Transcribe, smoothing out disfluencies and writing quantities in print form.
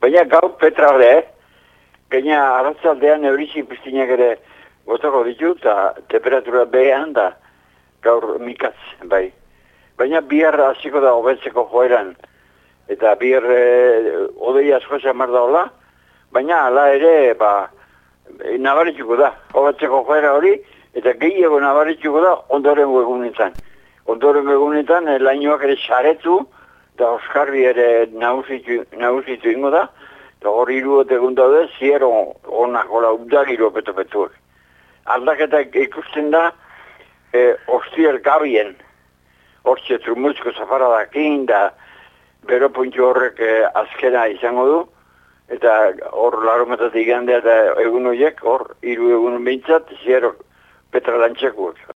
Baina gaur Petra ere, gaina arratzaldean eurizi piztinak ere gotako ditu, eta temperatura behean da gaur mikatz, bai. Baina bihar hasiko da hobetzeko joeran, eta bihar odei asko zamar da hola, baina hala ere, nabarituko da, hobetzeko joera hori, eta gehiago nabarituko da ondorengo egunetan. Ondorengo egunetan, lainoak ere saretu, eta Oskarbi ere nagusitu ingo da, eta hor 3 egun daude, ziero onak, udagiro peto-petuak. Aldaketa ikusten da, ostial gabien, hortxe trumuzko zafara dakin, da bero puntxo horrek azkena izango du, eta hor larometatik igandea eta egun horiek, hor 3 egun behintzat, ziero petralantxekuak.